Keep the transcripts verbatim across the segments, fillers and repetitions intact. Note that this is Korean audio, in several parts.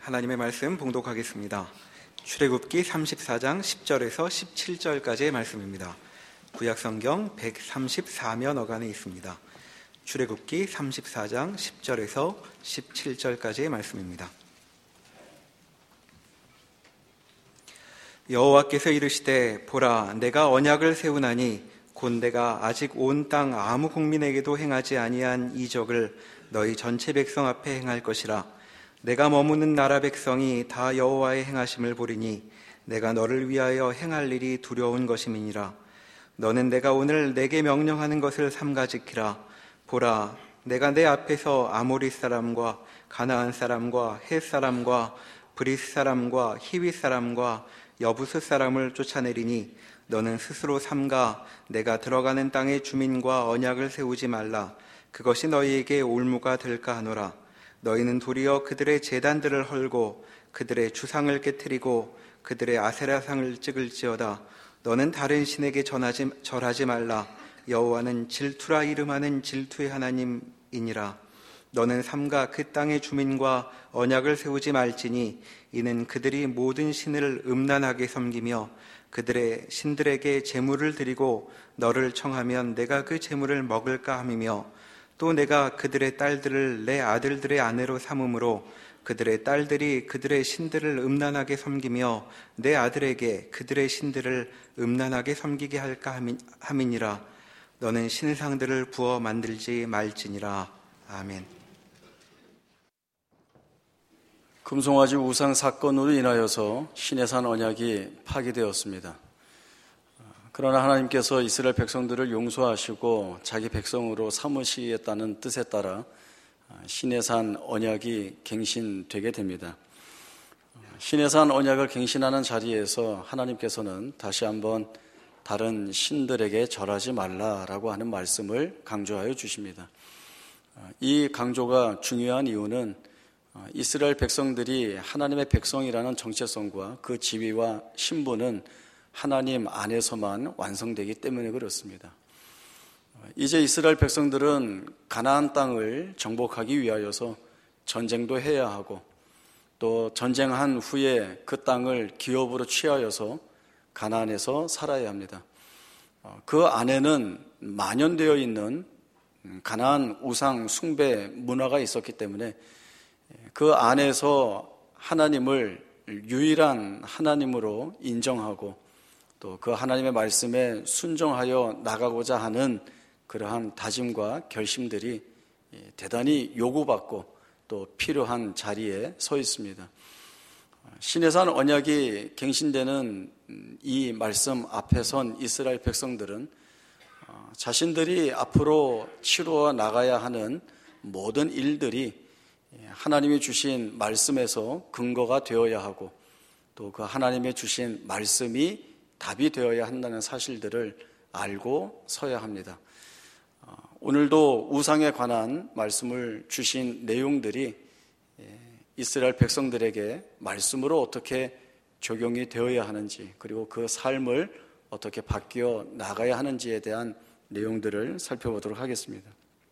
하나님의 말씀 봉독하겠습니다. 출애굽기 삼십사 장 십 절에서 십칠 절까지의 말씀입니다. 구약성경 백삼십사 면 어간에 있습니다. 출애굽기 삼십사 장 십 절에서 십칠 절까지의 말씀입니다. 여호와께서 이르시되 보라, 내가 언약을 세우나니 곧 내가 아직 온 땅 아무 국민에게도 행하지 아니한 이적을 너희 전체 백성 앞에 행할 것이라. 내가 머무는 나라 백성이 다 여호와의 행하심을 보리니 내가 너를 위하여 행할 일이 두려운 것임이니라. 너는 내가 오늘 내게 명령하는 것을 삼가 지키라. 보라, 내가 내 앞에서 아모리 사람과 가나안 사람과 헷 사람과 브리스 사람과 히윗 사람과 여부스 사람을 쫓아내리니 너는 스스로 삼가 내가 들어가는 땅의 주민과 언약을 세우지 말라. 그것이 너희에게 올무가 될까 하노라. 너희는 도리어 그들의 제단들을 헐고 그들의 주상을 깨트리고 그들의 아세라상을 찍을지어다. 너는 다른 신에게 전하지, 절하지 말라. 여호와는 질투라 이름하는 질투의 하나님이니라. 너는 삼가 그 땅의 주민과 언약을 세우지 말지니 이는 그들이 모든 신을 음란하게 섬기며 그들의 신들에게 제물을 드리고 너를 청하면 내가 그 제물을 먹을까 함이며 또 내가 그들의 딸들을 내 아들들의 아내로 삼음으로 그들의 딸들이 그들의 신들을 음란하게 섬기며 내 아들에게 그들의 신들을 음란하게 섬기게 할까 함이니라. 너는 신상들을 부어 만들지 말지니라. 아멘. 금송아지 우상 사건으로 인하여서 시내산 언약이 파기되었습니다. 그러나 하나님께서 이스라엘 백성들을 용서하시고 자기 백성으로 삼으시겠다는 뜻에 따라 시내산 언약이 갱신되게 됩니다. 시내산 언약을 갱신하는 자리에서 하나님께서는 다시 한번 다른 신들에게 절하지 말라라고 하는 말씀을 강조하여 주십니다. 이 강조가 중요한 이유는 이스라엘 백성들이 하나님의 백성이라는 정체성과 그 지위와 신분은 하나님 안에서만 완성되기 때문에 그렇습니다. 이제 이스라엘 백성들은 가나안 땅을 정복하기 위하여서 전쟁도 해야 하고 또 전쟁한 후에 그 땅을 기업으로 취하여서 가나안에서 살아야 합니다. 그 안에는 만연되어 있는 가나안 우상 숭배 문화가 있었기 때문에 그 안에서 하나님을 유일한 하나님으로 인정하고 또 그 하나님의 말씀에 순종하여 나가고자 하는 그러한 다짐과 결심들이 대단히 요구받고 또 필요한 자리에 서 있습니다. 시내산 언약이 갱신되는 이 말씀 앞에 선 이스라엘 백성들은 자신들이 앞으로 치루어 나가야 하는 모든 일들이 하나님이 주신 말씀에서 근거가 되어야 하고 또 그 하나님이 주신 말씀이 답이 되어야 한다는 사실들을 알고 서야 합니다. 오늘도 우상에 관한 말씀을 주신 내용들이 이스라엘 백성들에게 말씀으로 어떻게 적용이 되어야 하는지 그리고 그 삶을 어떻게 바뀌어 나가야 하는지에 대한 내용들을 살펴보도록 하겠습니다.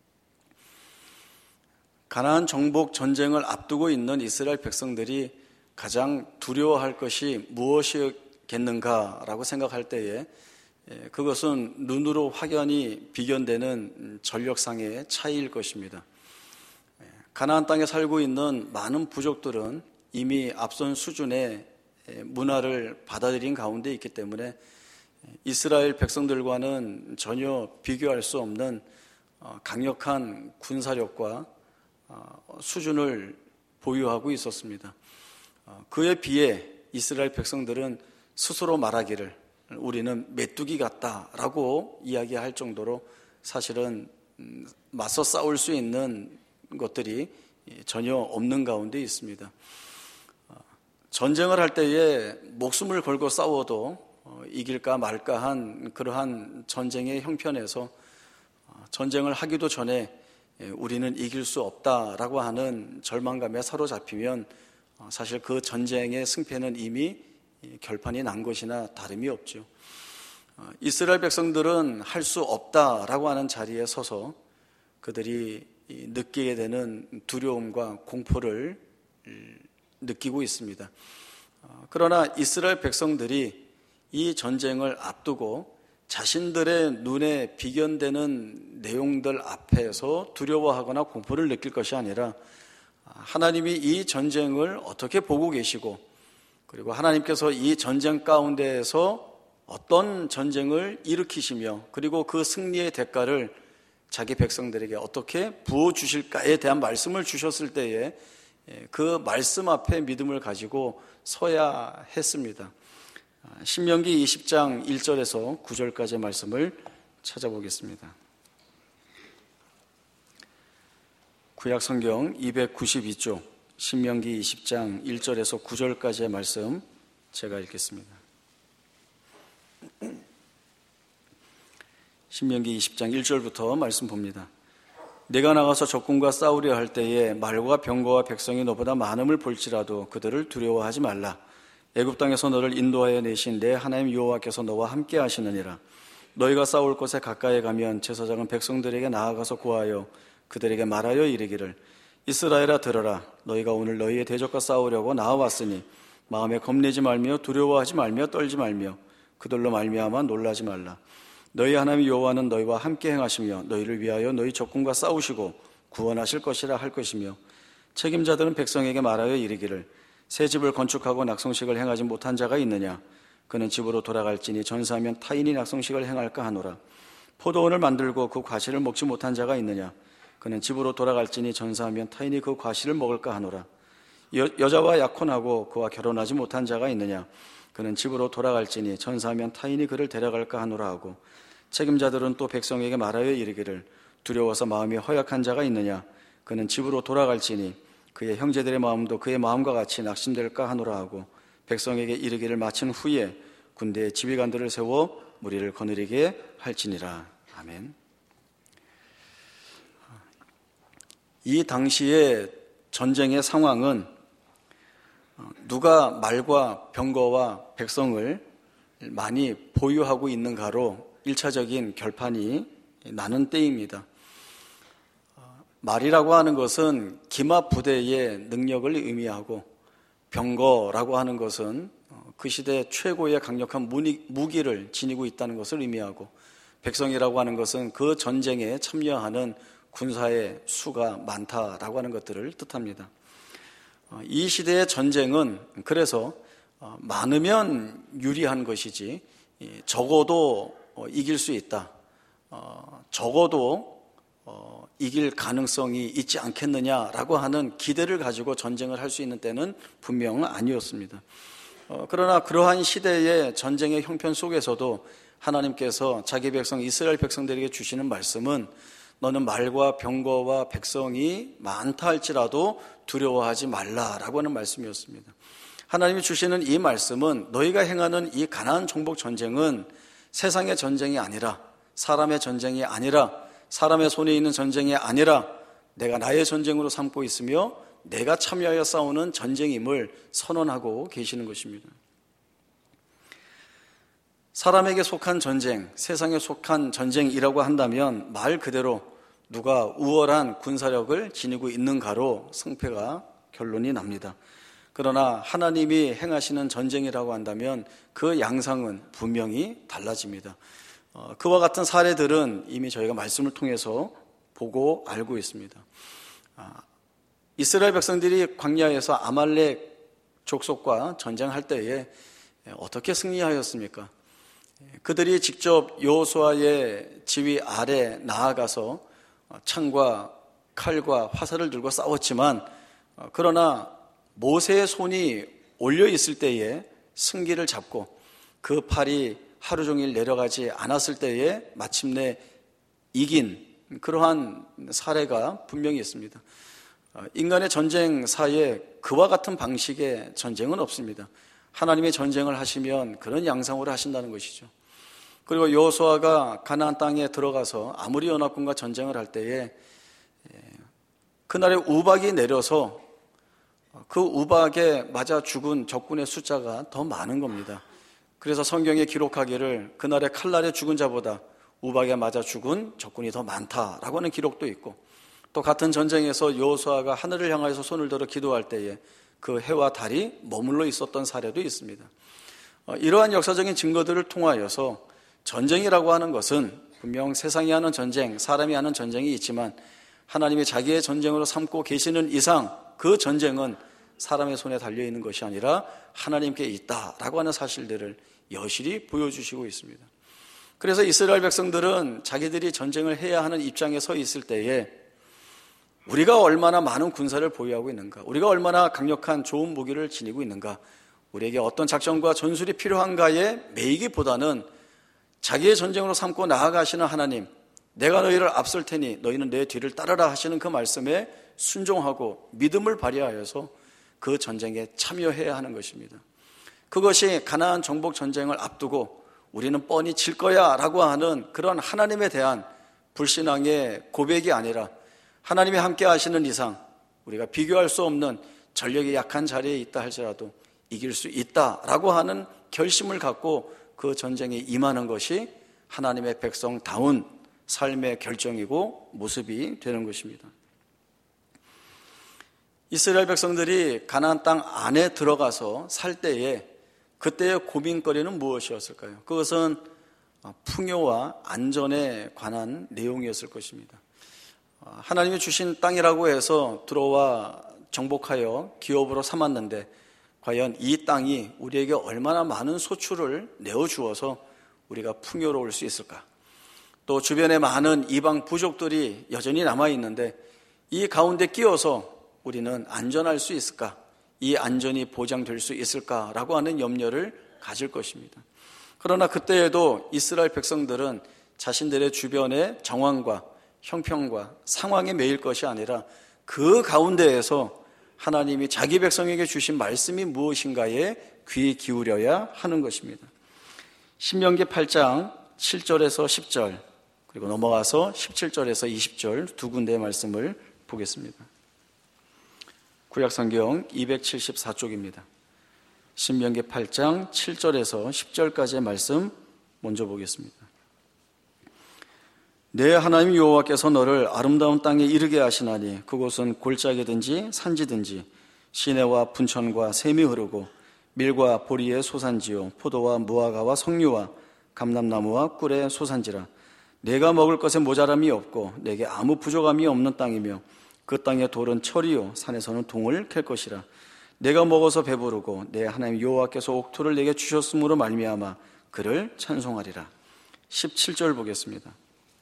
가나안 정복 전쟁을 앞두고 있는 이스라엘 백성들이 가장 두려워할 것이 무엇이겠는가라고 생각할 때에 그것은 눈으로 확연히 비견되는 전력상의 차이일 것입니다. 가나안 땅에 살고 있는 많은 부족들은 이미 앞선 수준의 문화를 받아들인 가운데 있기 때문에 이스라엘 백성들과는 전혀 비교할 수 없는 강력한 군사력과 수준을 보유하고 있었습니다. 그에 비해 이스라엘 백성들은 스스로 말하기를 우리는 메뚜기 같다라고 이야기할 정도로 사실은 맞서 싸울 수 있는 것들이 전혀 없는 가운데 있습니다. 전쟁을 할 때에 목숨을 걸고 싸워도 이길까 말까 한 그러한 전쟁의 형편에서 전쟁을 하기도 전에 우리는 이길 수 없다라고 하는 절망감에 사로잡히면 사실 그 전쟁의 승패는 이미 결판이 난 것이나 다름이 없죠. 이스라엘 백성들은 할 수 없다라고 하는 자리에 서서 그들이 느끼게 되는 두려움과 공포를 느끼고 있습니다. 그러나 이스라엘 백성들이 이 전쟁을 앞두고 자신들의 눈에 비견되는 내용들 앞에서 두려워하거나 공포를 느낄 것이 아니라 하나님이 이 전쟁을 어떻게 보고 계시고, 그리고 하나님께서 이 전쟁 가운데에서 어떤 전쟁을 일으키시며, 그리고 그 승리의 대가를 자기 백성들에게 어떻게 부어주실까에 대한 말씀을 주셨을 때에 그 말씀 앞에 믿음을 가지고 서야 했습니다. 신명기 이십 장 일 절에서 구 절까지의 말씀을 찾아보겠습니다. 구약 성경 이백구십이 쪽 신명기 이십 장 일 절에서 구 절까지의 말씀 제가 읽겠습니다. 신명기 이십 장 일 절부터 말씀 봅니다. 내가 나가서 적군과 싸우려 할 때에 말과 병거와 백성이 너보다 많음을 볼지라도 그들을 두려워하지 말라. 애굽 땅에서 너를 인도하여 내신 내 하나님 여호와께서 너와 함께 하시느니라. 너희가 싸울 곳에 가까이 가면 제사장은 백성들에게 나아가서 구하여 그들에게 말하여 이르기를 이스라엘아 들어라. 너희가 오늘 너희의 대적과 싸우려고 나와왔으니 마음에 겁내지 말며 두려워하지 말며 떨지 말며 그들로 말미암아 놀라지 말라. 너희 하나님 여호와는 너희와 함께 행하시며 너희를 위하여 너희 적군과 싸우시고 구원하실 것이라 할 것이며, 책임자들은 백성에게 말하여 이르기를 새 집을 건축하고 낙성식을 행하지 못한 자가 있느냐? 그는 집으로 돌아갈지니 전사하면 타인이 낙성식을 행할까 하노라. 포도원을 만들고 그 과실을 먹지 못한 자가 있느냐? 그는 집으로 돌아갈지니 전사하면 타인이 그 과실을 먹을까 하노라. 여, 여자와 약혼하고 그와 결혼하지 못한 자가 있느냐? 그는 집으로 돌아갈지니 전사하면 타인이 그를 데려갈까 하노라 하고, 책임자들은 또 백성에게 말하여 이르기를 두려워서 마음이 허약한 자가 있느냐? 그는 집으로 돌아갈지니 그의 형제들의 마음도 그의 마음과 같이 낙심될까 하노라 하고, 백성에게 이르기를 마친 후에 군대에 지휘관들을 세워 무리를 거느리게 할지니라. 아멘. 이 당시의 전쟁의 상황은 누가 말과 병거와 백성을 많이 보유하고 있는가로 일차적인 결판이 나는 때입니다. 말이라고 하는 것은 기마 부대의 능력을 의미하고, 병거라고 하는 것은 그 시대 최고의 강력한 무기를 지니고 있다는 것을 의미하고, 백성이라고 하는 것은 그 전쟁에 참여하는 군사의 수가 많다라고 하는 것들을 뜻합니다. 이 시대의 전쟁은 그래서 많으면 유리한 것이지 적어도 이길 수 있다, 적어도 이길 가능성이 있지 않겠느냐라고 하는 기대를 가지고 전쟁을 할 수 있는 때는 분명은 아니었습니다. 그러나 그러한 시대의 전쟁의 형편 속에서도 하나님께서 자기 백성 이스라엘 백성들에게 주시는 말씀은 너는 말과 병거와 백성이 많다 할지라도 두려워하지 말라라고 하는 말씀이었습니다. 하나님이 주시는 이 말씀은 너희가 행하는 이 가나안 정복 전쟁은 세상의 전쟁이 아니라, 사람의 전쟁이 아니라, 사람의 손에 있는 전쟁이 아니라 내가 나의 전쟁으로 삼고 있으며 내가 참여하여 싸우는 전쟁임을 선언하고 계시는 것입니다. 사람에게 속한 전쟁, 세상에 속한 전쟁이라고 한다면 말 그대로 누가 우월한 군사력을 지니고 있는가로 승패가 결론이 납니다. 그러나 하나님이 행하시는 전쟁이라고 한다면 그 양상은 분명히 달라집니다. 어, 그와 같은 사례들은 이미 저희가 말씀을 통해서 보고 알고 있습니다. 아, 이스라엘 백성들이 광야에서 아말렉 족속과 전쟁할 때에 어떻게 승리하였습니까? 그들이 직접 여호수아의 지휘 아래 나아가서 창과 칼과 화살을 들고 싸웠지만, 그러나 모세의 손이 올려 있을 때에 승기를 잡고 그 팔이 하루 종일 내려가지 않았을 때에 마침내 이긴 그러한 사례가 분명히 있습니다. 인간의 전쟁사에 그와 같은 방식의 전쟁은 없습니다. 하나님의 전쟁을 하시면 그런 양상으로 하신다는 것이죠. 그리고 여호수아가 가나안 땅에 들어가서 아모리 연합군과 전쟁을 할 때에 그날에 우박이 내려서 그 우박에 맞아 죽은 적군의 숫자가 더 많은 겁니다. 그래서 성경에 기록하기를 그날에 칼날에 죽은 자보다 우박에 맞아 죽은 적군이 더 많다라고 하는 기록도 있고, 또 같은 전쟁에서 여호수아가 하늘을 향하여서 손을 들어 기도할 때에 그 해와 달이 머물러 있었던 사례도 있습니다. 이러한 역사적인 증거들을 통하여서 전쟁이라고 하는 것은 분명 세상이 하는 전쟁, 사람이 하는 전쟁이 있지만 하나님이 자기의 전쟁으로 삼고 계시는 이상 그 전쟁은 사람의 손에 달려있는 것이 아니라 하나님께 있다라고 하는 사실들을 여실히 보여주시고 있습니다. 그래서 이스라엘 백성들은 자기들이 전쟁을 해야 하는 입장에 서 있을 때에 우리가 얼마나 많은 군사를 보유하고 있는가, 우리가 얼마나 강력한 좋은 무기를 지니고 있는가, 우리에게 어떤 작전과 전술이 필요한가에 매이기보다는 자기의 전쟁으로 삼고 나아가시는 하나님, 내가 너희를 앞설 테니 너희는 내 뒤를 따르라 하시는 그 말씀에 순종하고 믿음을 발휘하여서 그 전쟁에 참여해야 하는 것입니다. 그것이 가나안 정복 전쟁을 앞두고 우리는 뻔히 질 거야 라고 하는 그런 하나님에 대한 불신앙의 고백이 아니라 하나님이 함께 하시는 이상 우리가 비교할 수 없는 전력이 약한 자리에 있다 할지라도 이길 수 있다라고 하는 결심을 갖고 그 전쟁에 임하는 것이 하나님의 백성다운 삶의 결정이고 모습이 되는 것입니다. 이스라엘 백성들이 가나안 땅 안에 들어가서 살 때에 그때의 고민거리는 무엇이었을까요? 그것은 풍요와 안전에 관한 내용이었을 것입니다. 하나님이 주신 땅이라고 해서 들어와 정복하여 기업으로 삼았는데 과연 이 땅이 우리에게 얼마나 많은 소출을 내어주어서 우리가 풍요로울 수 있을까? 또 주변에 많은 이방 부족들이 여전히 남아있는데 이 가운데 끼어서 우리는 안전할 수 있을까? 이 안전이 보장될 수 있을까라고 하는 염려를 가질 것입니다. 그러나 그때에도 이스라엘 백성들은 자신들의 주변의 정황과 형편과 상황에 매일 것이 아니라 그 가운데에서 하나님이 자기 백성에게 주신 말씀이 무엇인가에 귀 기울여야 하는 것입니다. 신명기 팔 장 칠 절에서 십 절 그리고 넘어가서 십칠 절에서 이십 절 두 군데의 말씀을 보겠습니다. 구약성경 이백칠십사 쪽입니다. 신명기 팔 장 칠 절에서 십 절까지의 말씀 먼저 보겠습니다. 내 하나님 여호와께서 너를 아름다운 땅에 이르게 하시나니 그곳은 골짜기든지 산지든지 시내와 분천과 샘이 흐르고 밀과 보리의 소산지요 포도와 무화과와 석류와 감람나무와 꿀의 소산지라. 내가 먹을 것에 모자람이 없고 내게 아무 부족함이 없는 땅이며 그 땅의 돌은 철이요 산에서는 동을 캘 것이라. 내가 먹어서 배부르고 내 하나님 여호와께서 옥토를 내게 주셨으므로 말미암아 그를 찬송하리라. 십칠 절 보겠습니다.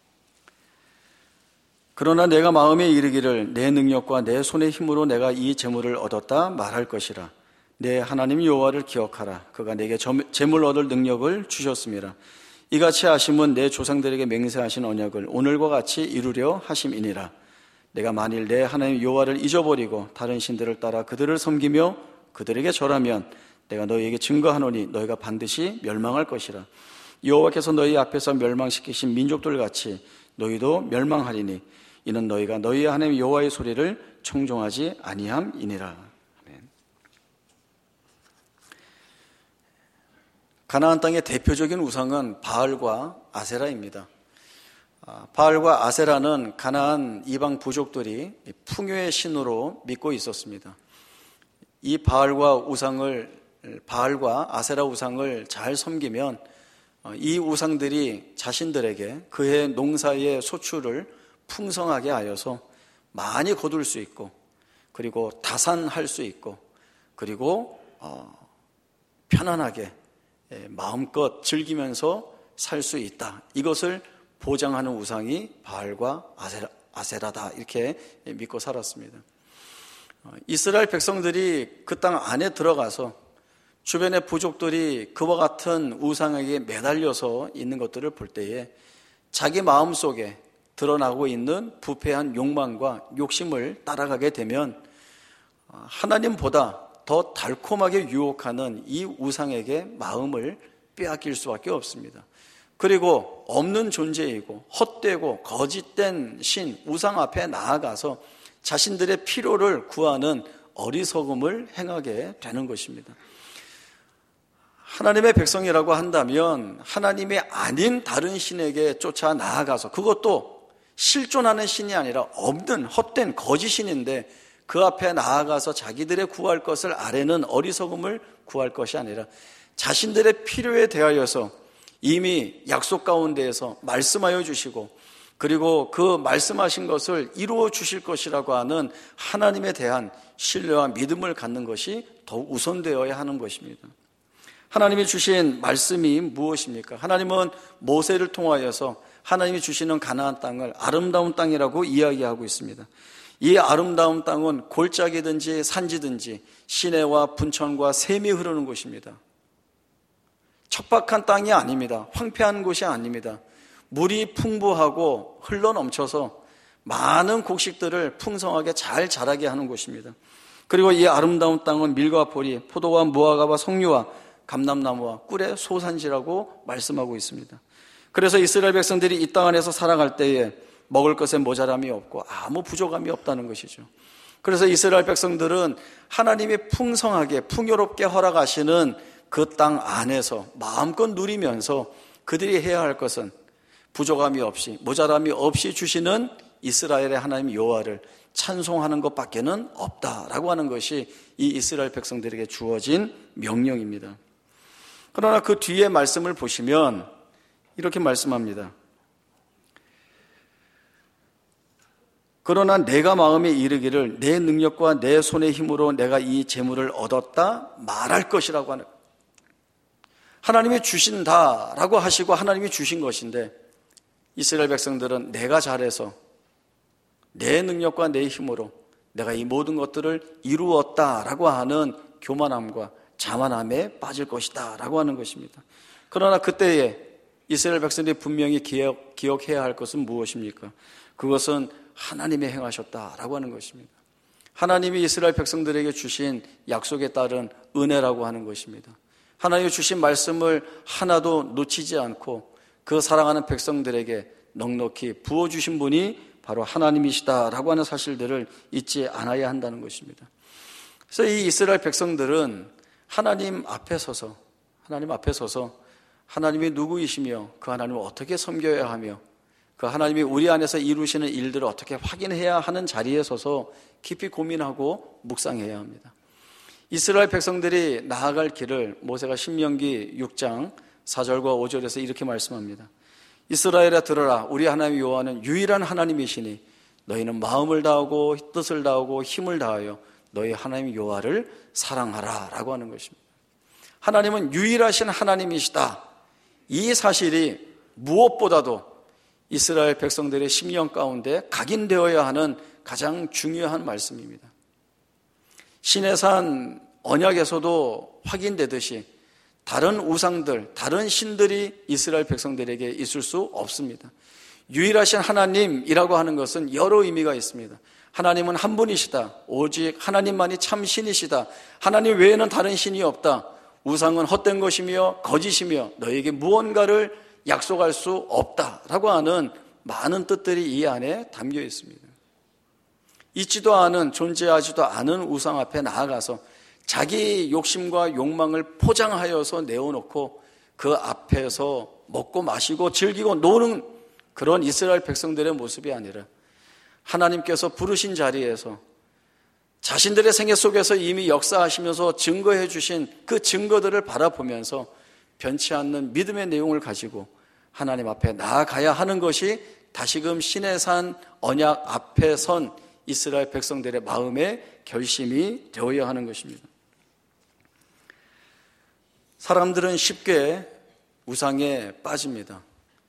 그러나 내가 마음에 이르기를 내 능력과 내 손의 힘으로 내가 이 재물을 얻었다 말할 것이라. 내 하나님 여호와를 기억하라. 그가 내게 재물 얻을 능력을 주셨음이라. 이같이 하심은 내 조상들에게 맹세하신 언약을 오늘과 같이 이루려 하심이니라. 내가 만일 내 하나님 여호와를 잊어버리고 다른 신들을 따라 그들을 섬기며 그들에게 절하면 내가 너희에게 증거하노니 너희가 반드시 멸망할 것이라. 여호와께서 너희 앞에서 멸망시키신 민족들 같이 너희도 멸망하리니 이는 너희가 너희 하나님 여호와의 소리를 청종하지 아니함이니라. 아멘. 가나안 땅의 대표적인 우상은 바알과 아세라입니다. 바알과 아세라는 가나안 이방 부족들이 풍요의 신으로 믿고 있었습니다. 이 바알과 우상을 바알과 아세라 우상을 잘 섬기면 이 우상들이 자신들에게 그해 농사의 소출을 풍성하게 하여서 많이 거둘 수 있고 그리고 다산할 수 있고 그리고 어, 편안하게 마음껏 즐기면서 살 수 있다. 이것을 보장하는 우상이 바알과 아세라, 아세라다 이렇게 믿고 살았습니다. 이스라엘 백성들이 그 땅 안에 들어가서 주변의 부족들이 그와 같은 우상에게 매달려서 있는 것들을 볼 때에 자기 마음속에 드러나고 있는 부패한 욕망과 욕심을 따라가게 되면 하나님보다 더 달콤하게 유혹하는 이 우상에게 마음을 빼앗길 수밖에 없습니다. 그리고 없는 존재이고 헛되고 거짓된 신, 우상 앞에 나아가서 자신들의 필요를 구하는 어리석음을 행하게 되는 것입니다. 하나님의 백성이라고 한다면 하나님이 아닌 다른 신에게 쫓아 나아가서 그것도 실존하는 신이 아니라 없는 헛된 거짓 신인데 그 앞에 나아가서 자기들의 구할 것을 아뢰는 어리석음을 구할 것이 아니라 자신들의 필요에 대하여서 이미 약속 가운데에서 말씀하여 주시고 그리고 그 말씀하신 것을 이루어 주실 것이라고 하는 하나님에 대한 신뢰와 믿음을 갖는 것이 더욱 우선되어야 하는 것입니다. 하나님이 주신 말씀이 무엇입니까? 하나님은 모세를 통하여서 하나님이 주시는 가나안 땅을 아름다운 땅이라고 이야기하고 있습니다. 이 아름다운 땅은 골짜기든지 산지든지 시내와 분천과 샘이 흐르는 곳입니다. 척박한 땅이 아닙니다. 황폐한 곳이 아닙니다. 물이 풍부하고 흘러넘쳐서 많은 곡식들을 풍성하게 잘 자라게 하는 곳입니다. 그리고 이 아름다운 땅은 밀과 보리, 포도와 무화과와 석류와 감람나무와 꿀의 소산지라고 말씀하고 있습니다. 그래서 이스라엘 백성들이 이 땅 안에서 살아갈 때에 먹을 것에 모자람이 없고 아무 부족함이 없다는 것이죠. 그래서 이스라엘 백성들은 하나님이 풍성하게 풍요롭게 허락하시는 그 땅 안에서 마음껏 누리면서 그들이 해야 할 것은 부족함이 없이 모자람이 없이 주시는 이스라엘의 하나님 여호와를 찬송하는 것밖에는 없다라고 하는 것이 이 이스라엘 백성들에게 주어진 명령입니다. 그러나 그 뒤에 말씀을 보시면 이렇게 말씀합니다. 그러나 내가 마음에 이르기를 내 능력과 내 손의 힘으로 내가 이 재물을 얻었다 말할 것이라고 하는, 하나님이 주신다라고 하시고 하나님이 주신 것인데 이스라엘 백성들은 내가 잘해서 내 능력과 내 힘으로 내가 이 모든 것들을 이루었다라고 하는 교만함과 자만함에 빠질 것이다 라고 하는 것입니다. 그러나 그때에 이스라엘 백성들이 분명히 기억, 기억해야 할 것은 무엇입니까? 그것은 하나님이 행하셨다라고 하는 것입니다. 하나님이 이스라엘 백성들에게 주신 약속에 따른 은혜라고 하는 것입니다. 하나님이 주신 말씀을 하나도 놓치지 않고 그 사랑하는 백성들에게 넉넉히 부어주신 분이 바로 하나님이시다라고 하는 사실들을 잊지 않아야 한다는 것입니다. 그래서 이 이스라엘 백성들은 하나님 앞에 서서 하나님 앞에 서서 하나님이 누구이시며 그 하나님을 어떻게 섬겨야 하며 그 하나님이 우리 안에서 이루시는 일들을 어떻게 확인해야 하는 자리에 서서 깊이 고민하고 묵상해야 합니다. 이스라엘 백성들이 나아갈 길을 모세가 신명기 육 장 사 절과 오 절에서 이렇게 말씀합니다. 이스라엘아 들어라, 우리 하나님 여호와는 유일한 하나님이시니 너희는 마음을 다하고 뜻을 다하고 힘을 다하여 너희 하나님 여호와를 사랑하라 라고 하는 것입니다. 하나님은 유일하신 하나님이시다. 이 사실이 무엇보다도 이스라엘 백성들의 심령 가운데 각인되어야 하는 가장 중요한 말씀입니다. 시내산 언약에서도 확인되듯이 다른 우상들, 다른 신들이 이스라엘 백성들에게 있을 수 없습니다. 유일하신 하나님이라고 하는 것은 여러 의미가 있습니다. 하나님은 한 분이시다. 오직 하나님만이 참 신이시다. 하나님 외에는 다른 신이 없다. 우상은 헛된 것이며 거짓이며 너에게 무언가를 약속할 수 없다라고 하는 많은 뜻들이 이 안에 담겨 있습니다. 있지도 않은, 존재하지도 않은 우상 앞에 나아가서 자기 욕심과 욕망을 포장하여서 내어놓고 그 앞에서 먹고 마시고 즐기고 노는 그런 이스라엘 백성들의 모습이 아니라 하나님께서 부르신 자리에서 자신들의 생애 속에서 이미 역사하시면서 증거해 주신 그 증거들을 바라보면서 변치 않는 믿음의 내용을 가지고 하나님 앞에 나아가야 하는 것이 다시금 시내산 언약 앞에 선 이스라엘 백성들의 마음의 결심이 되어야 하는 것입니다. 사람들은 쉽게 우상에 빠집니다.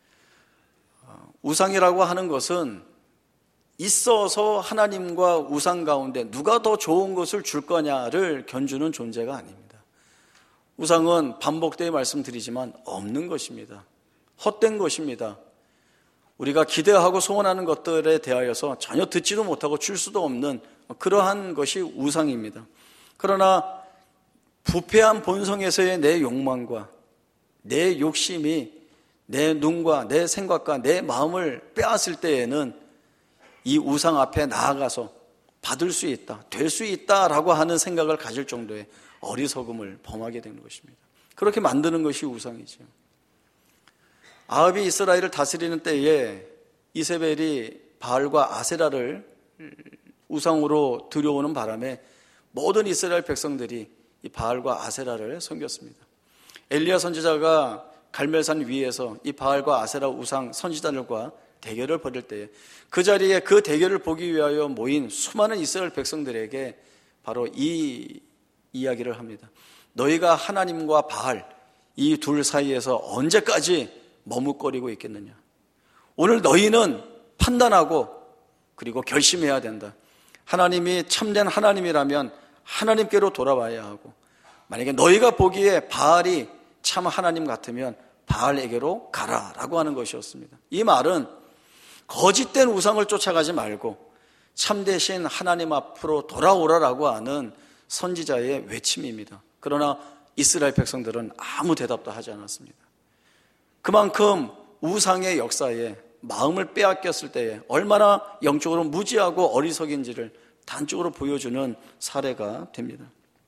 우상이라고 하는 것은 있어서 하나님과 우상 가운데 누가 더 좋은 것을 줄 거냐를 견주는 존재가 아닙니다. 우상은 반복되어 말씀드리지만 없는 것입니다. 헛된 것입니다. 우리가 기대하고 소원하는 것들에 대하여서 전혀 듣지도 못하고 줄 수도 없는 그러한 것이 우상입니다. 그러나 부패한 본성에서의 내 욕망과 내 욕심이 내 눈과 내 생각과 내 마음을 빼앗을 때에는 이 우상 앞에 나아가서 받을 수 있다, 될 수 있다라고 하는 생각을 가질 정도의 어리석음을 범하게 되는 것입니다. 그렇게 만드는 것이 우상이죠. 아합이 이스라엘을 다스리는 때에 이세벨이 바알과 아세라를 우상으로 들여오는 바람에 모든 이스라엘 백성들이 이 바알과 아세라를 섬겼습니다. 엘리야 선지자가 갈멜산 위에서 이 바알과 아세라 우상 선지자들과 대결을 벌일 때에 그 자리에 그 대결을 보기 위하여 모인 수많은 이스라엘 백성들에게 바로 이 이야기를 합니다. 너희가 하나님과 바알 이 둘 사이에서 언제까지 머뭇거리고 있겠느냐. 오늘 너희는 판단하고 그리고 결심해야 된다. 하나님이 참된 하나님이라면 하나님께로 돌아와야 하고, 만약에 너희가 보기에 바알이 참 하나님 같으면 바알에게로 가라라고 하는 것이었습니다. 이 말은 거짓된 우상을 쫓아가지 말고 참되신 하나님 앞으로 돌아오라라고 하는 선지자의 외침입니다. 그러나 이스라엘 백성들은 아무 대답도 하지 않았습니다. 그만큼 우상의 역사에 마음을 빼앗겼을 때에 얼마나 영적으로 무지하고 어리석인지를 단적으로 보여주는 사례가 됩니다.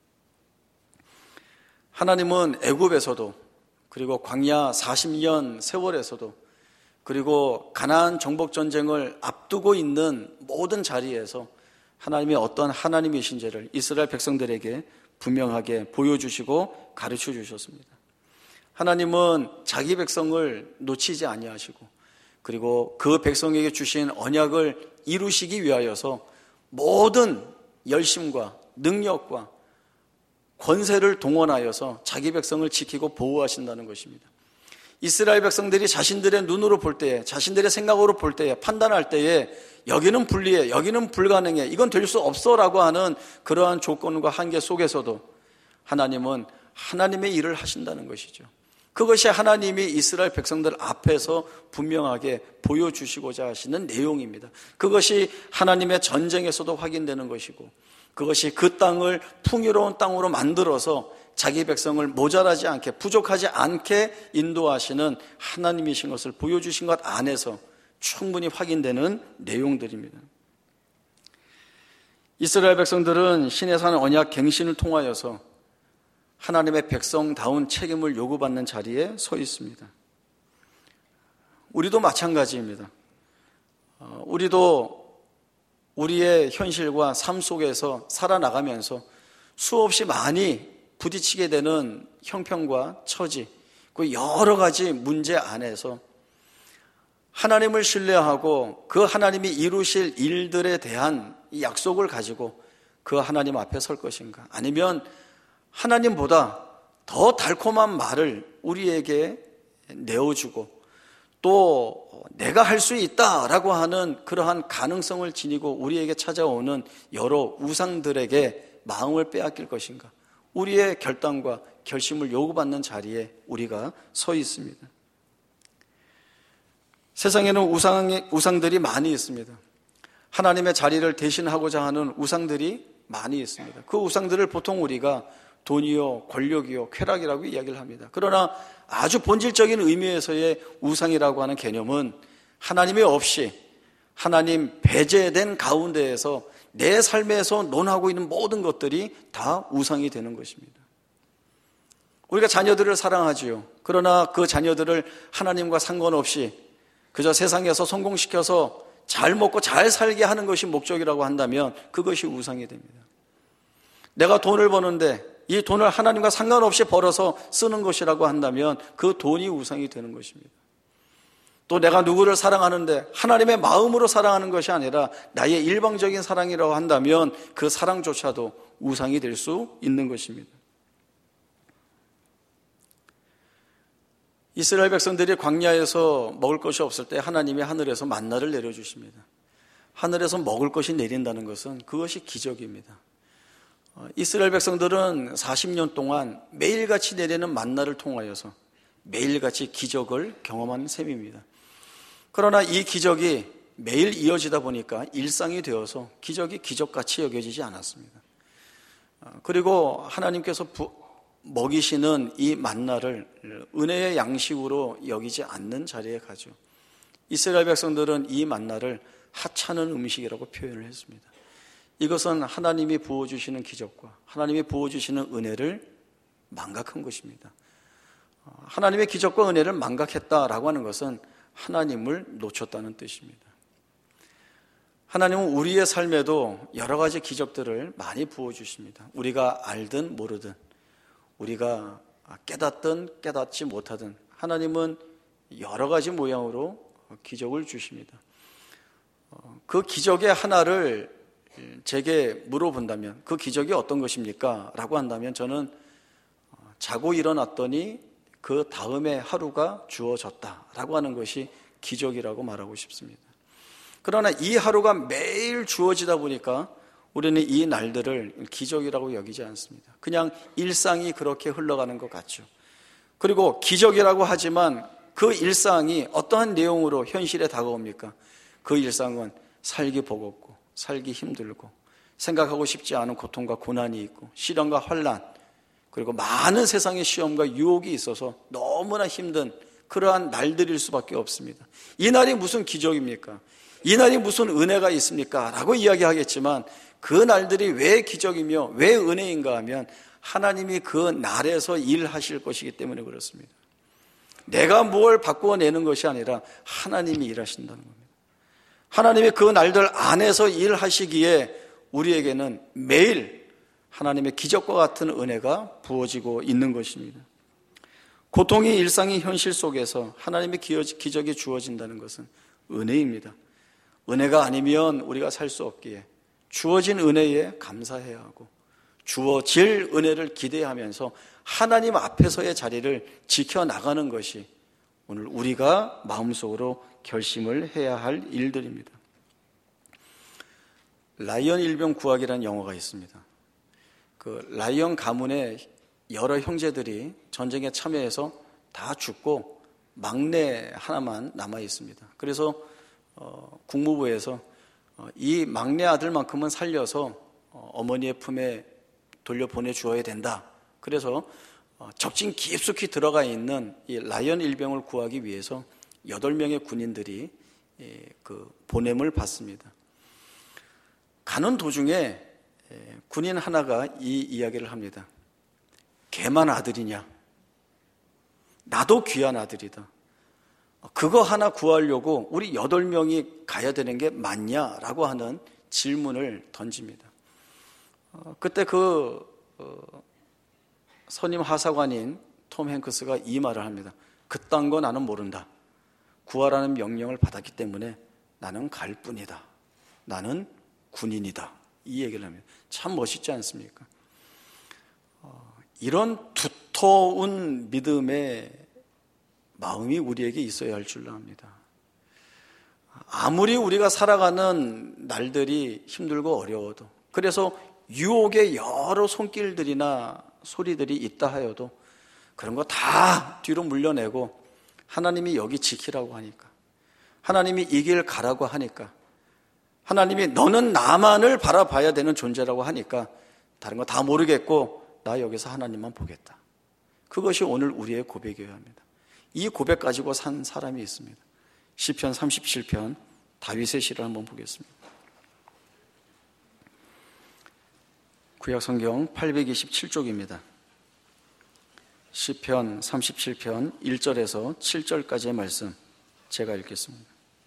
하나님은 애굽에서도, 그리고 광야 사십 년 세월에서도, 그리고 가나안 정복 전쟁을 앞두고 있는 모든 자리에서 하나님이 어떤 하나님이신지를 이스라엘 백성들에게 분명하게 보여주시고 가르쳐 주셨습니다. 하나님은 자기 백성을 놓치지 아니하시고, 그리고 그 백성에게 주신 언약을 이루시기 위하여서 모든 열심과 능력과 권세를 동원하여서 자기 백성을 지키고 보호하신다는 것입니다. 이스라엘 백성들이 자신들의 눈으로 볼 때에, 자신들의 생각으로 볼 때에, 판단할 때에 여기는 불리해, 여기는 불가능해, 이건 될 수 없어 라고 하는 그러한 조건과 한계 속에서도 하나님은 하나님의 일을 하신다는 것이죠. 그것이 하나님이 이스라엘 백성들 앞에서 분명하게 보여주시고자 하시는 내용입니다. 그것이 하나님의 전쟁에서도 확인되는 것이고, 그것이 그 땅을 풍요로운 땅으로 만들어서 자기 백성을 모자라지 않게, 부족하지 않게 인도하시는 하나님이신 것을 보여주신 것 안에서 충분히 확인되는 내용들입니다. 이스라엘 백성들은 신의 산 언약 갱신을 통하여서 하나님의 백성다운 책임을 요구받는 자리에 서 있습니다. 우리도 마찬가지입니다. 우리도 우리의 현실과 삶 속에서 살아나가면서 수없이 많이 부딪히게 되는 형편과 처지, 그 여러 가지 문제 안에서 하나님을 신뢰하고 그 하나님이 이루실 일들에 대한 약속을 가지고 그 하나님 앞에 설 것인가, 아니면 하나님보다 더 달콤한 말을 우리에게 내어주고 또 내가 할 수 있다라고 하는 그러한 가능성을 지니고 우리에게 찾아오는 여러 우상들에게 마음을 빼앗길 것인가, 우리의 결단과 결심을 요구받는 자리에 우리가 서 있습니다. 세상에는 우상, 우상들이 많이 있습니다. 하나님의 자리를 대신하고자 하는 우상들이 많이 있습니다. 그 우상들을 보통 우리가 돈이요, 권력이요, 쾌락이라고 이야기를 합니다. 그러나 아주 본질적인 의미에서의 우상이라고 하는 개념은 하나님이 없이 하나님 배제된 가운데에서 내 삶에서 논하고 있는 모든 것들이 다 우상이 되는 것입니다. 우리가 자녀들을 사랑하지요. 그러나 그 자녀들을 하나님과 상관없이 그저 세상에서 성공시켜서 잘 먹고 잘 살게 하는 것이 목적이라고 한다면 그것이 우상이 됩니다. 내가 돈을 버는데 이 돈을 하나님과 상관없이 벌어서 쓰는 것이라고 한다면 그 돈이 우상이 되는 것입니다. 또 내가 누구를 사랑하는데 하나님의 마음으로 사랑하는 것이 아니라 나의 일방적인 사랑이라고 한다면 그 사랑조차도 우상이 될 수 있는 것입니다. 이스라엘 백성들이 광야에서 먹을 것이 없을 때 하나님이 하늘에서 만나를 내려주십니다. 하늘에서 먹을 것이 내린다는 것은 그것이 기적입니다. 이스라엘 백성들은 사십 년 동안 매일같이 내리는 만나를 통하여서 매일같이 기적을 경험한 셈입니다. 그러나 이 기적이 매일 이어지다 보니까 일상이 되어서 기적이 기적같이 여겨지지 않았습니다. 그리고 하나님께서 부, 먹이시는 이 만나를 은혜의 양식으로 여기지 않는 자리에 가죠. 이스라엘 백성들은 이 만나를 하찮은 음식이라고 표현을 했습니다. 이것은 하나님이 부어주시는 기적과 하나님이 부어주시는 은혜를 망각한 것입니다. 하나님의 기적과 은혜를 망각했다라고 하는 것은 하나님을 놓쳤다는 뜻입니다. 하나님은 우리의 삶에도 여러 가지 기적들을 많이 부어주십니다. 우리가 알든 모르든, 우리가 깨닫든 깨닫지 못하든 하나님은 여러 가지 모양으로 기적을 주십니다. 그 기적의 하나를 제게 물어본다면 그 기적이 어떤 것입니까? 라고 한다면 저는 자고 일어났더니 그 다음에 하루가 주어졌다라고 하는 것이 기적이라고 말하고 싶습니다. 그러나 이 하루가 매일 주어지다 보니까 우리는 이 날들을 기적이라고 여기지 않습니다. 그냥 일상이 그렇게 흘러가는 것 같죠. 그리고 기적이라고 하지만 그 일상이 어떠한 내용으로 현실에 다가옵니까? 그 일상은 살기 버겁고 살기 힘들고 생각하고 싶지 않은 고통과 고난이 있고 시련과 환난, 그리고 많은 세상의 시험과 유혹이 있어서 너무나 힘든 그러한 날들일 수밖에 없습니다. 이 날이 무슨 기적입니까? 이 날이 무슨 은혜가 있습니까? 라고 이야기하겠지만 그 날들이 왜 기적이며 왜 은혜인가 하면 하나님이 그 날에서 일하실 것이기 때문에 그렇습니다. 내가 뭘 바꾸어내는 것이 아니라 하나님이 일하신다는 겁니다. 하나님이 그 날들 안에서 일하시기에 우리에게는 매일 하나님의 기적과 같은 은혜가 부어지고 있는 것입니다. 고통이 일상의 현실 속에서 하나님의 기적이 주어진다는 것은 은혜입니다. 은혜가 아니면 우리가 살 수 없기에 주어진 은혜에 감사해야 하고 주어질 은혜를 기대하면서 하나님 앞에서의 자리를 지켜나가는 것이 오늘 우리가 마음속으로 결심을 해야 할 일들입니다. 라이언 일병 구하기라는 영화가 있습니다. 그 라이언 가문의 여러 형제들이 전쟁에 참여해서 다 죽고 막내 하나만 남아 있습니다. 그래서 어, 국무부에서 어, 이 막내 아들만큼은 살려서 어, 어머니의 품에 돌려보내 주어야 된다. 그래서 어, 적진 깊숙이 들어가 있는 이 라이언 일병을 구하기 위해서 여덟 명의 군인들이 예, 그 보냄을 받습니다. 가는 도중에 예, 군인 하나가 이 이야기를 합니다. 걔만 아들이냐? 나도 귀한 아들이다. 그거 하나 구하려고 우리 여덟 명이 가야 되는 게 맞냐라고 하는 질문을 던집니다. 어, 그때 그 어, 선임 하사관인 톰 행크스가 이 말을 합니다. 그딴 거 나는 모른다. 구하라는 명령을 받았기 때문에 나는 갈 뿐이다. 나는 군인이다. 이 얘기를 합니다. 참 멋있지 않습니까? 어, 이런 두터운 믿음의 마음이 우리에게 있어야 할 줄로 압니다. 아무리 우리가 살아가는 날들이 힘들고 어려워도, 그래서 유혹의 여러 손길들이나 소리들이 있다 하여도 그런 거 다 뒤로 물려내고 하나님이 여기 지키라고 하니까, 하나님이 이 길 가라고 하니까, 하나님이 너는 나만을 바라봐야 되는 존재라고 하니까 다른 거 다 모르겠고 나 여기서 하나님만 보겠다. 그것이 오늘 우리의 고백이어야 합니다. 이 고백 가지고 산 사람이 있습니다. 시편 삼십칠 편 다윗의 시를 한번 보겠습니다. 구약성경 팔백이십칠 쪽입니다. 시편 삼십칠 편 일 절에서 칠 절까지의 말씀 제가 읽겠습니다.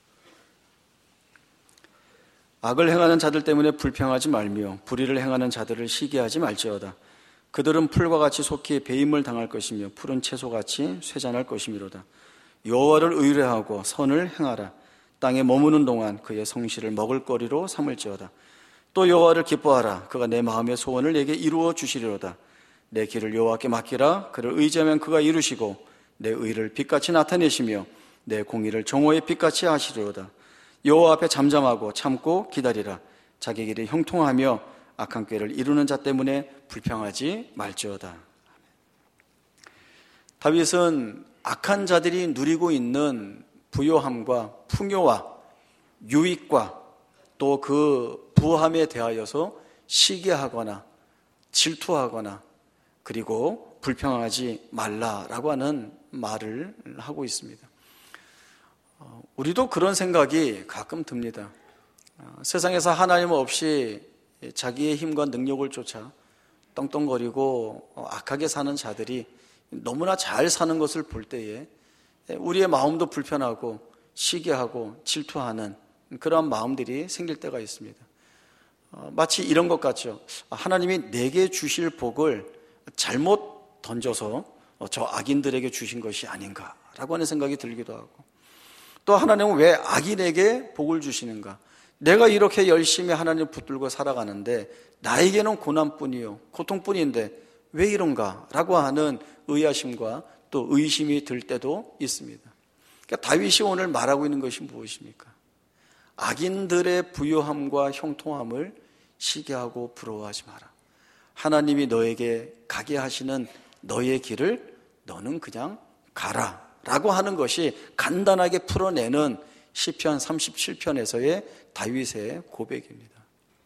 악을 행하는 자들 때문에 불평하지 말며 불의를 행하는 자들을 시기하지 말지어다. 그들은 풀과 같이 속히 배임을 당할 것이며 푸른 채소같이 쇠잔할 것이미로다. 여호와를 의뢰하고 선을 행하라. 땅에 머무는 동안 그의 성실을 먹을거리로 삼을지어다. 또 여호와를 기뻐하라. 그가 내 마음의 소원을 내게 이루어 주시리로다. 내 길을 여호와께 맡기라. 그를 의지하면 그가 이루시고 내 의를 빛같이 나타내시며 내 공의를 정오의 빛같이 하시리로다. 여호와 앞에 잠잠하고 참고 기다리라. 자기 길이 형통하며 악한 꾀를 이루는 자 때문에 불평하지 말지어다. 다윗은 악한 자들이 누리고 있는 부요함과 풍요와 유익과 또 그 부함에 대하여서 시기하거나 질투하거나 그리고 불평하지 말라라고 하는 말을 하고 있습니다. 우리도 그런 생각이 가끔 듭니다. 세상에서 하나님 없이 자기의 힘과 능력을 쫓아 떵떵거리고 악하게 사는 자들이 너무나 잘 사는 것을 볼 때에 우리의 마음도 불편하고 시기하고 질투하는 그런 마음들이 생길 때가 있습니다. 어, 마치 이런 것 같죠. 하나님이 내게 주실 복을 잘못 던져서 어, 저 악인들에게 주신 것이 아닌가라고 하는 생각이 들기도 하고, 또 하나님은 왜 악인에게 복을 주시는가? 내가 이렇게 열심히 하나님을 붙들고 살아가는데 나에게는 고난뿐이요 고통뿐인데 왜 이런가? 라고 하는 의아심과 또 의심이 들 때도 있습니다. 그러니까 다윗이 오늘 말하고 있는 것이 무엇입니까? 악인들의 부요함과 형통함을 시기하고 부러워하지 마라. 하나님이 너에게 가게 하시는 너의 길을 너는 그냥 가라 라고 하는 것이 간단하게 풀어내는 시편 삼십칠 편에서의 다윗의 고백입니다.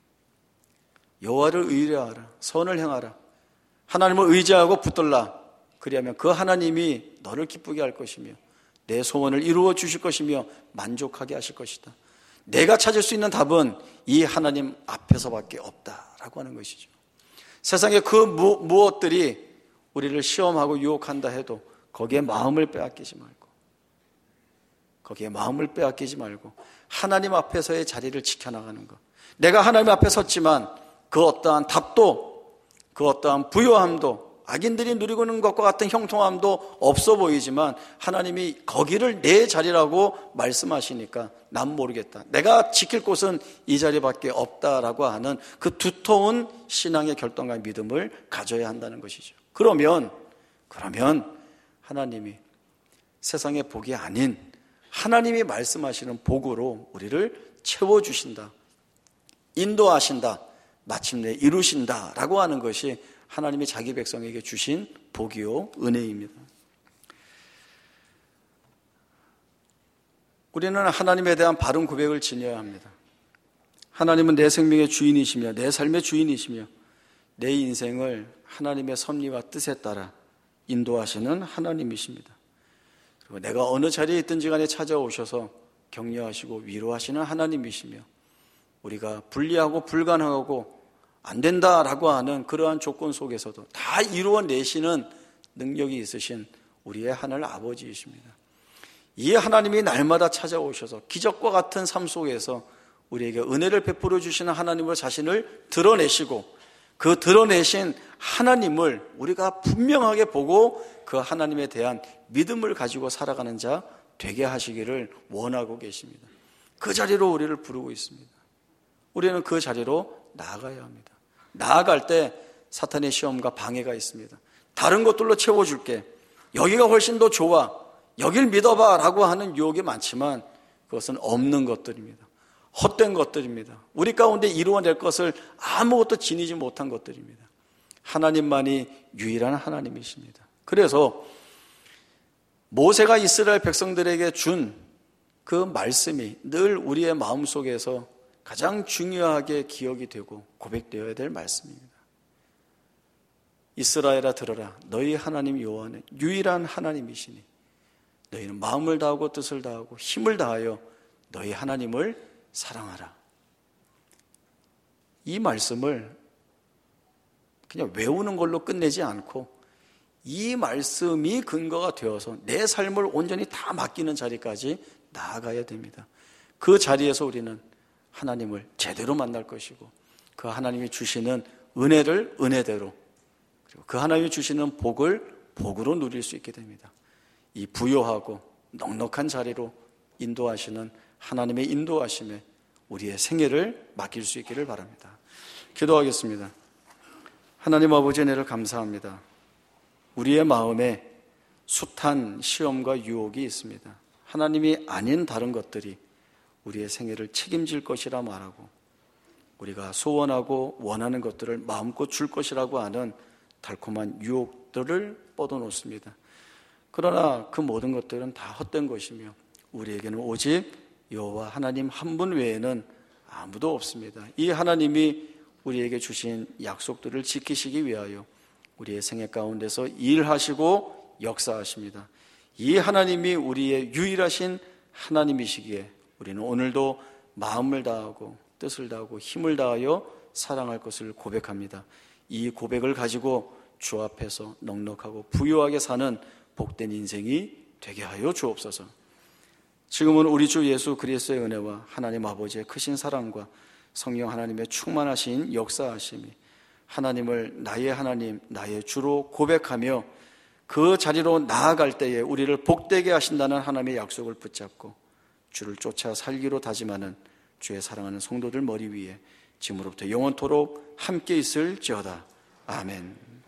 여호와를 의뢰하라, 선을 행하라, 하나님을 의지하고 붙들라. 그리하면 그 하나님이 너를 기쁘게 할 것이며 내 소원을 이루어 주실 것이며 만족하게 하실 것이다. 내가 찾을 수 있는 답은 이 하나님 앞에서밖에 없다라고 하는 것이죠. 세상의 그 무, 무엇들이 우리를 시험하고 유혹한다 해도 거기에 마음을 빼앗기지 말고 거기에 마음을 빼앗기지 말고 하나님 앞에서의 자리를 지켜나가는 것. 내가 하나님 앞에 섰지만 그 어떠한 답도 그 어떠한 부요함도 악인들이 누리고 있는 것과 같은 형통함도 없어 보이지만 하나님이 거기를 내 자리라고 말씀하시니까 난 모르겠다. 내가 지킬 곳은 이 자리밖에 없다라고 하는 그 두터운 신앙의 결단과 믿음을 가져야 한다는 것이죠. 그러면 그러면 하나님이 세상의 복이 아닌 하나님이 말씀하시는 복으로 우리를 채워주신다, 인도하신다, 마침내 이루신다라고 하는 것이 하나님이 자기 백성에게 주신 복이요 은혜입니다. 우리는 하나님에 대한 바른 고백을 지녀야 합니다. 하나님은 내 생명의 주인이시며 내 삶의 주인이시며 내 인생을 하나님의 섭리와 뜻에 따라 인도하시는 하나님이십니다. 그리고 내가 어느 자리에 있든지 간에 찾아오셔서 격려하시고 위로하시는 하나님이시며 우리가 불리하고 불가능하고 안 된다라고 하는 그러한 조건 속에서도 다 이루어내시는 능력이 있으신 우리의 하늘 아버지이십니다. 이 하나님이 날마다 찾아오셔서 기적과 같은 삶 속에서 우리에게 은혜를 베풀어 주시는 하나님으로 자신을 드러내시고 그 드러내신 하나님을 우리가 분명하게 보고 그 하나님에 대한 믿음을 가지고 살아가는 자 되게 하시기를 원하고 계십니다. 그 자리로 우리를 부르고 있습니다. 우리는 그 자리로 나아가야 합니다. 나아갈 때 사탄의 시험과 방해가 있습니다. 다른 것들로 채워줄게, 여기가 훨씬 더 좋아, 여길 믿어봐 라고 하는 유혹이 많지만 그것은 없는 것들입니다. 헛된 것들입니다. 우리 가운데 이루어낼 것을 아무것도 지니지 못한 것들입니다. 하나님만이 유일한 하나님이십니다. 그래서 모세가 이스라엘 백성들에게 준 그 말씀이 늘 우리의 마음속에서 가장 중요하게 기억이 되고 고백되어야 될 말씀입니다. 이스라엘아 들어라, 너희 하나님 여호와는 유일한 하나님이시니 너희는 마음을 다하고 뜻을 다하고 힘을 다하여 너희 하나님을 사랑하라. 이 말씀을 그냥 외우는 걸로 끝내지 않고 이 말씀이 근거가 되어서 내 삶을 온전히 다 맡기는 자리까지 나아가야 됩니다. 그 자리에서 우리는 하나님을 제대로 만날 것이고 그 하나님이 주시는 은혜를 은혜대로, 그리고 그 하나님이 주시는 복을 복으로 누릴 수 있게 됩니다. 이 부요하고 넉넉한 자리로 인도하시는 하나님의 인도하심에 우리의 생애를 맡길 수 있기를 바랍니다. 기도하겠습니다. 하나님 아버지, 은혜를 감사합니다. 우리의 마음에 숱한 시험과 유혹이 있습니다. 하나님이 아닌 다른 것들이 우리의 생애를 책임질 것이라 말하고 우리가 소원하고 원하는 것들을 마음껏 줄 것이라고 하는 달콤한 유혹들을 뻗어놓습니다. 그러나 그 모든 것들은 다 헛된 것이며 우리에게는 오직 여호와 하나님 한 분 외에는 아무도 없습니다. 이 하나님이 우리에게 주신 약속들을 지키시기 위하여 우리의 생애 가운데서 일하시고 역사하십니다. 이 하나님이 우리의 유일하신 하나님이시기에 우리는 오늘도 마음을 다하고 뜻을 다하고 힘을 다하여 사랑할 것을 고백합니다. 이 고백을 가지고 주 앞에서 넉넉하고 부유하게 사는 복된 인생이 되게 하여 주옵소서. 지금은 우리 주 예수 그리스도의 은혜와 하나님 아버지의 크신 사랑과 성령 하나님의 충만하신 역사하심이 하나님을 나의 하나님, 나의 주로 고백하며 그 자리로 나아갈 때에 우리를 복되게 하신다는 하나님의 약속을 붙잡고 주를 쫓아 살기로 다짐하는 주의 사랑하는 성도들 머리 위에 지금으로부터 영원토록 함께 있을지어다. 아멘.